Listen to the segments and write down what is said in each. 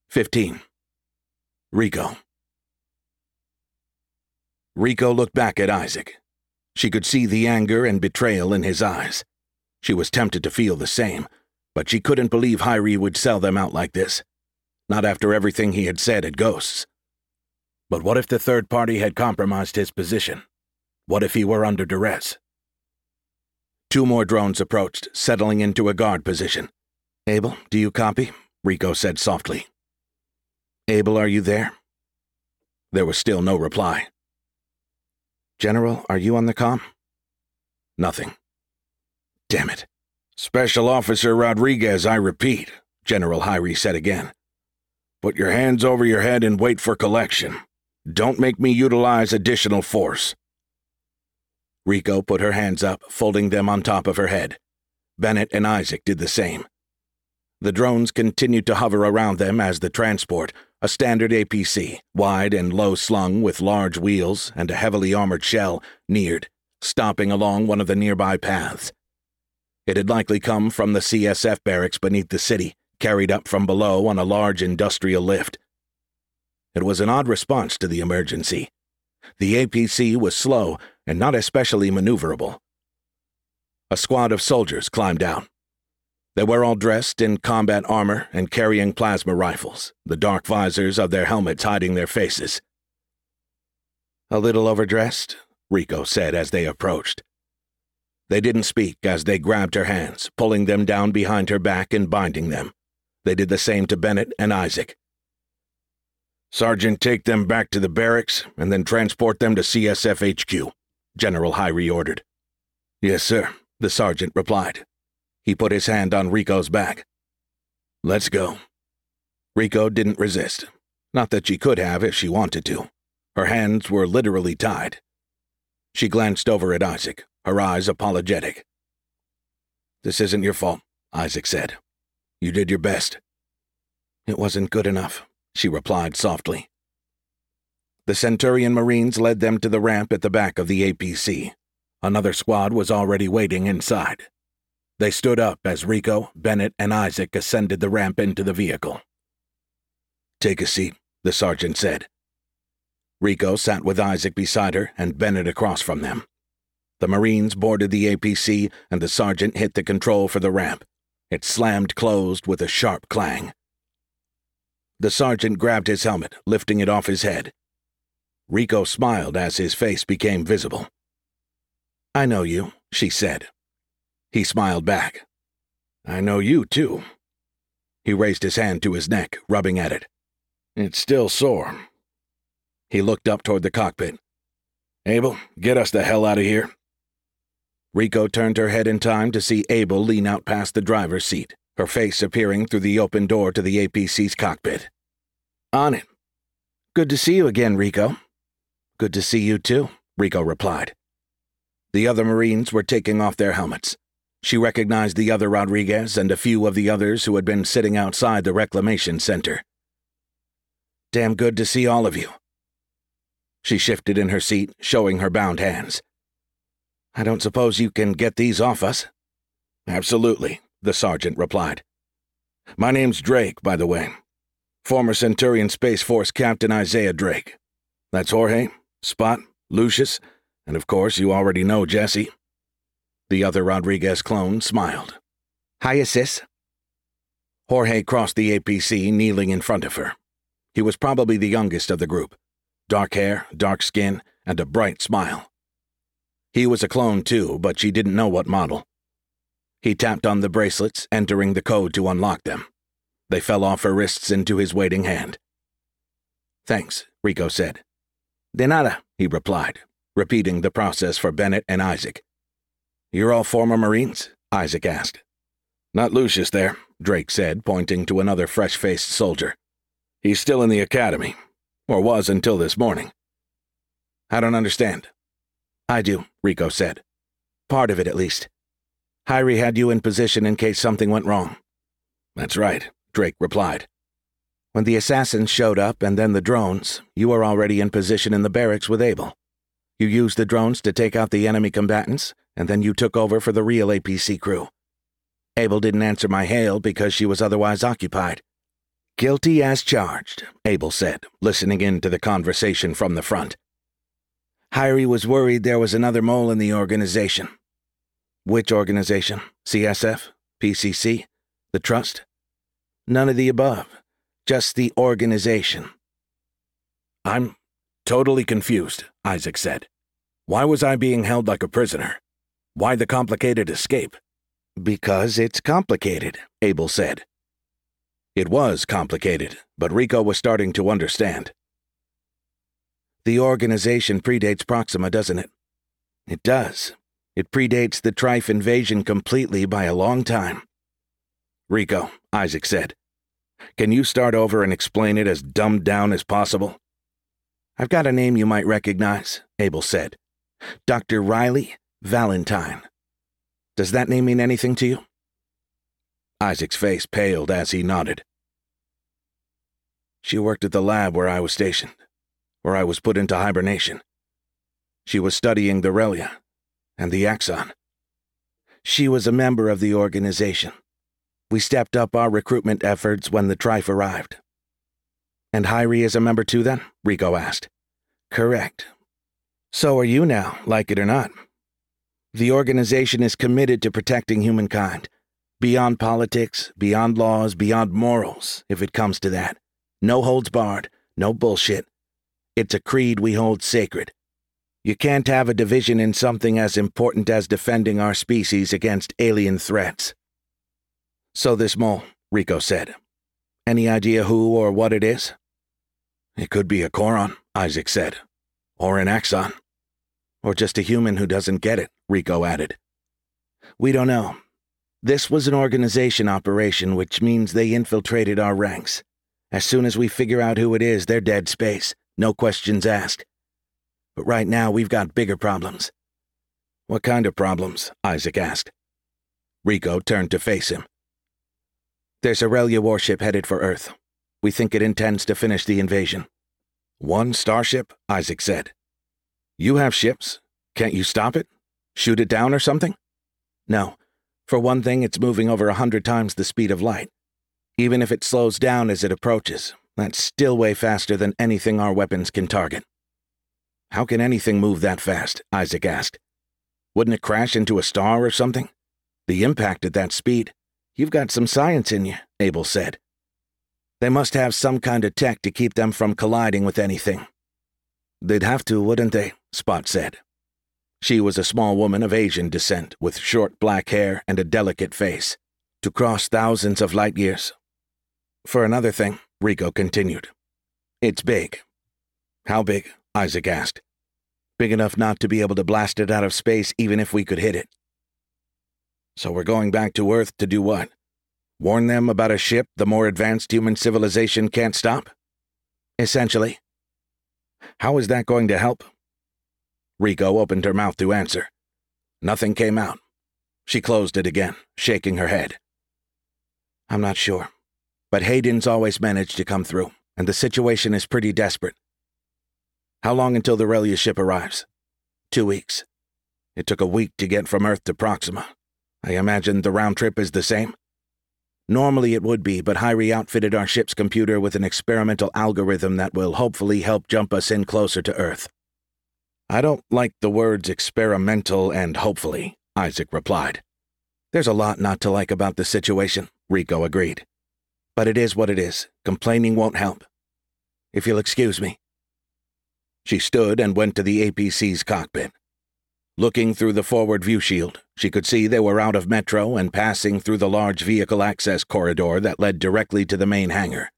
15. Rico. Rico looked back at Isaac. She could see the anger and betrayal in his eyes. She was tempted to feel the same, but she couldn't believe Hyrie would sell them out like this. Not after everything he had said at Ghosts. But what if the third party had compromised his position? What if he were under duress? 2 more drones approached, settling into a guard position. "Abel, do you copy?" Rico said softly. "Abel, are you there?" There was still no reply. "General, are you on the comm?" Nothing. Damn it. "Special Officer Rodriguez, I repeat," General Hyrie said again. "Put your hands over your head and wait for collection. Don't make me utilize additional force." Rico put her hands up, folding them on top of her head. Bennett and Isaac did the same. The drones continued to hover around them as the transport, a standard APC, wide and low-slung with large wheels and a heavily armored shell, neared, stopping along one of the nearby paths. It had likely come from the CSF barracks beneath the city, carried up from below on a large industrial lift. It was an odd response to the emergency. The APC was slow and not especially maneuverable. A squad of soldiers climbed out. They were all dressed in combat armor and carrying plasma rifles, the dark visors of their helmets hiding their faces. "A little overdressed," Rico said as they approached. They didn't speak as they grabbed her hands, pulling them down behind her back and binding them. They did the same to Bennett and Isaac. "Sergeant, take them back to the barracks and then transport them to CSF HQ, General Hyrie ordered. "Yes, sir," the sergeant replied. He put his hand on Rico's back. "Let's go." Rico didn't resist. Not that she could have if she wanted to. Her hands were literally tied. She glanced over at Isaac, her eyes apologetic. "This isn't your fault," Isaac said. "You did your best." "It wasn't good enough," she replied softly. The Centurion Marines led them to the ramp at the back of the APC. Another squad was already waiting inside. They stood up as Rico, Bennett, and Isaac ascended the ramp into the vehicle. "Take a seat," the sergeant said. Rico sat with Isaac beside her and Bennett across from them. The Marines boarded the APC and the sergeant hit the control for the ramp. It slammed closed with a sharp clang. The sergeant grabbed his helmet, lifting it off his head. Rico smiled as his face became visible. "I know you," she said. He smiled back. "I know you, too." He raised his hand to his neck, rubbing at it. "It's still sore." He looked up toward the cockpit. "Abel, get us the hell out of here." Rico turned her head in time to see Abel lean out past the driver's seat, her face appearing through the open door to the APC's cockpit. "On it." "Good to see you again, Rico." "Good to see you, too," Rico replied. The other Marines were taking off their helmets. She recognized the other Rodriguez and a few of the others who had been sitting outside the reclamation center. "Damn good to see all of you." She shifted in her seat, showing her bound hands. "I don't suppose you can get these off us?" "Absolutely," the sergeant replied. "My name's Drake, by the way. Former Centurion Space Force Captain Isaiah Drake. That's Jorge, Spot, Lucius, and of course you already know Jesse." The other Rodriguez clone smiled. "Hiya, sis." Jorge crossed the APC, kneeling in front of her. He was probably the youngest of the group. Dark hair, dark skin, and a bright smile. He was a clone too, but she didn't know what model. He tapped on the bracelets, entering the code to unlock them. They fell off her wrists into his waiting hand. "Thanks," Rico said. "De nada," he replied, repeating the process for Bennett and Isaac. "You're all former Marines?" Isaac asked. "Not Lucius there," Drake said, pointing to another fresh-faced soldier. "He's still in the academy, or was until this morning." "I don't understand." "I do," Rico said. "Part of it, at least. Hyrie had you in position in case something went wrong." "That's right," Drake replied. "When the assassins showed up and then the drones, you were already in position in the barracks with Abel. You used the drones to take out the enemy combatants, and then you took over for the real APC crew. Abel didn't answer my hail because she was otherwise occupied." Guilty as charged, Abel said, listening in to the conversation from the front. Hyrie was worried there was another mole in the organization. Which organization? CSF? PCC? The Trust? None of the above. Just the organization. I'm totally confused, Isaac said. Why was I being held like a prisoner? Why the complicated escape? Because it's complicated, Abel said. It was complicated, but Rico was starting to understand. The organization predates Proxima, doesn't it? It does. It predates the Trife invasion completely by a long time. Rico, Isaac said, can you start over and explain it as dumbed down as possible? I've got a name you might recognize, Abel said. Dr. Riley Valentine. Does that name mean anything to you? Isaac's face paled as he nodded. She worked at the lab where I was stationed, where I was put into hibernation. She was studying the Relia and the Axon. She was a member of the organization. We stepped up our recruitment efforts when the Trife arrived. And Hyrie is a member too, then? Rico asked. Correct. So are you now, like it or not. The organization is committed to protecting humankind. Beyond politics, beyond laws, beyond morals, if it comes to that. No holds barred, no bullshit. It's a creed we hold sacred. You can't have a division in something as important as defending our species against alien threats. So this mole, Rico said. Any idea who or what it is? It could be a Choron, Isaac said. Or an Axon. Or just a human who doesn't get it, Rico added. We don't know. This was an organization operation, which means they infiltrated our ranks. As soon as we figure out who it is, they're dead space. No questions asked. But right now, we've got bigger problems. What kind of problems? Isaac asked. Rico turned to face him. There's a Relia warship headed for Earth. We think it intends to finish the invasion. One starship? Isaac said. You have ships. Can't you stop it? Shoot it down or something? No. For one thing, it's moving over 100 times the speed of light. Even if it slows down as it approaches, that's still way faster than anything our weapons can target. How can anything move that fast? Isaac asked. Wouldn't it crash into a star or something? The impact at that speed. You've got some science in you, Abel said. They must have some kind of tech to keep them from colliding with anything. They'd have to, wouldn't they? Spot said. She was a small woman of Asian descent with short black hair and a delicate face. To cross thousands of light years. For another thing, Rico continued. It's big. How big? Isaac asked. Big enough not to be able to blast it out of space even if we could hit it. So we're going back to Earth to do what? Warn them about a ship the more advanced human civilization can't stop? Essentially. How is that going to help? Rico opened her mouth to answer. Nothing came out. She closed it again, shaking her head. I'm not sure. But Hayden's always managed to come through, and the situation is pretty desperate. How long until the Relia ship arrives? 2 weeks. It took a week to get from Earth to Proxima. I imagine the round trip is the same? Normally it would be, but Hyrie outfitted our ship's computer with an experimental algorithm that will hopefully help jump us in closer to Earth. I don't like the words experimental and hopefully, Isaac replied. There's a lot not to like about the situation, Rico agreed. But it is what it is. Complaining won't help. If you'll excuse me. She stood and went to the APC's cockpit. Looking through the forward view shield, she could see they were out of Metro and passing through the large vehicle access corridor that led directly to the main hangar.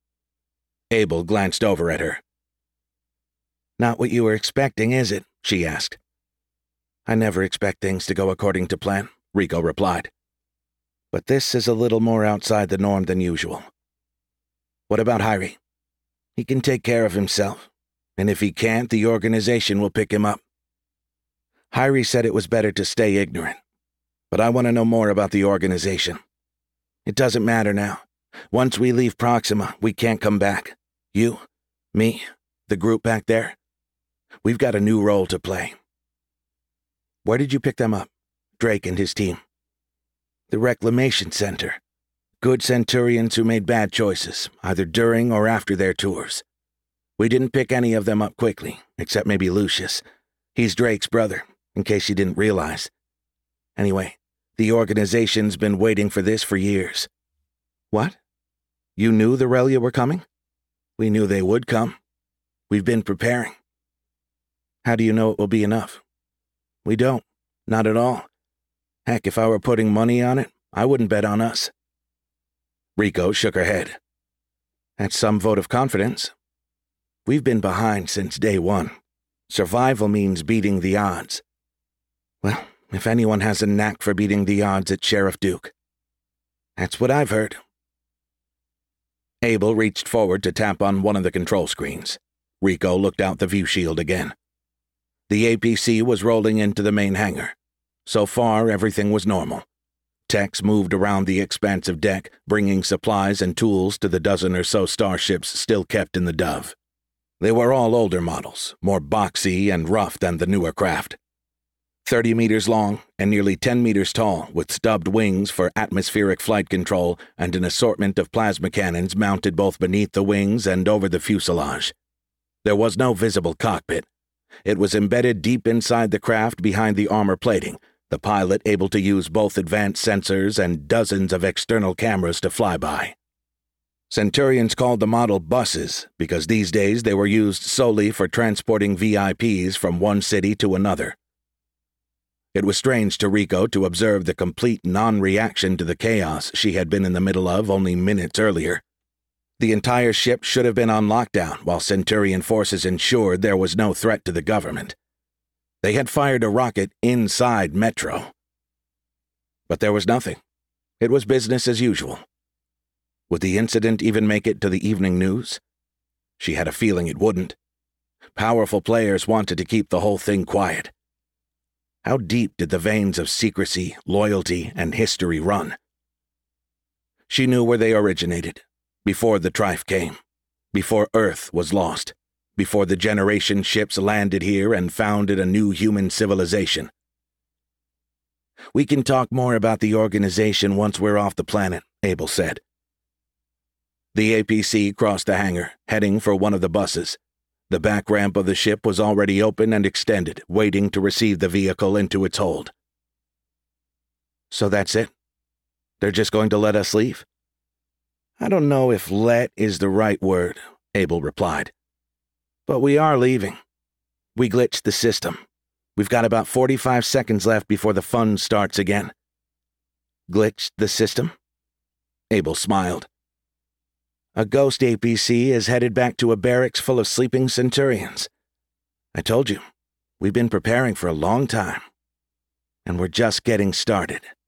Abel glanced over at her. Not what you were expecting, is it? She asked. I never expect things to go according to plan, Rico replied. But this is a little more outside the norm than usual. What about Hyrie? He can take care of himself, and if he can't, the organization will pick him up. Hyrie said it was better to stay ignorant, but I want to know more about the organization. It doesn't matter now. Once we leave Proxima, we can't come back. You, me, the group back there. We've got a new role to play. Where did you pick them up? Drake and his team. The Reclamation Center. Good Centurions who made bad choices, either during or after their tours. We didn't pick any of them up quickly, except maybe Lucius. He's Drake's brother, in case you didn't realize. Anyway, the organization's been waiting for this for years. What? You knew the Relia were coming? We knew they would come. We've been preparing. How do you know it will be enough? We don't. Not at all. Heck, if I were putting money on it, I wouldn't bet on us. Rico shook her head. That's some vote of confidence. We've been behind since day one. Survival means beating the odds. Well, if anyone has a knack for beating the odds, it's Sheriff Duke. That's what I've heard. Abel reached forward to tap on one of the control screens. Rico looked out the view shield again. The APC was rolling into the main hangar. So far, everything was normal. Techs moved around the expansive deck, bringing supplies and tools to the dozen or so starships still kept in the Dove. They were all older models, more boxy and rough than the newer craft. 30 meters long and nearly 10 meters tall, with stubbed wings for atmospheric flight control and an assortment of plasma cannons mounted both beneath the wings and over the fuselage. There was no visible cockpit. It was embedded deep inside the craft behind the armor plating, the pilot able to use both advanced sensors and dozens of external cameras to fly by. Centurions called the model buses because these days they were used solely for transporting VIPs from one city to another. It was strange to Rico to observe the complete non-reaction to the chaos she had been in the middle of only minutes earlier. The entire ship should have been on lockdown while Centurion forces ensured there was no threat to the government. They had fired a rocket inside Metro. But there was nothing. It was business as usual. Would the incident even make it to the evening news? She had a feeling it wouldn't. Powerful players wanted to keep the whole thing quiet. How deep did the veins of secrecy, loyalty, and history run? She knew where they originated, before the Trife came, before Earth was lost, before the generation ships landed here and founded a new human civilization. We can talk more about the organization once we're off the planet, Abel said. The APC crossed the hangar, heading for one of the buses. The back ramp of the ship was already open and extended, waiting to receive the vehicle into its hold. So that's it? They're just going to let us leave? I don't know if let is the right word, Abel replied. But we are leaving. We glitched the system. We've got about 45 seconds left before the fun starts again. Glitched the system? Abel smiled. A ghost APC is headed back to a barracks full of sleeping Centurions. I told you, we've been preparing for a long time. And we're just getting started.